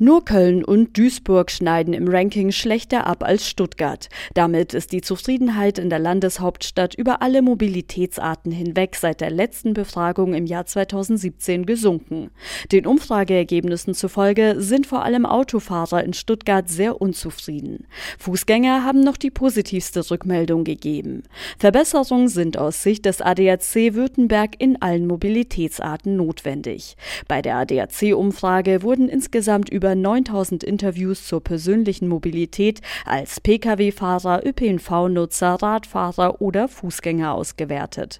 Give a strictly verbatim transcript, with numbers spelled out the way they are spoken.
Nur Köln und Duisburg schneiden im Ranking schlechter ab als Stuttgart. Damit ist die Zufriedenheit in der Landeshauptstadt über alle Mobilitätsarten hinweg seit der letzten Befragung im Jahr zweitausendsiebzehn gesunken. Den Umfrageergebnissen zufolge sind vor allem Autofahrer in Stuttgart sehr unzufrieden. Fußgänger haben noch die positivste Rückmeldung gegeben. Verbesserungen sind aus Sicht des A D A C Württemberg in allen Mobilitätsarten notwendig. Bei der A D A C-Umfrage wurden insgesamt über neuntausend Interviews zur persönlichen Mobilität als Pkw-Fahrer, Ö P N V-Nutzer, Radfahrer oder Fußgänger ausgewertet.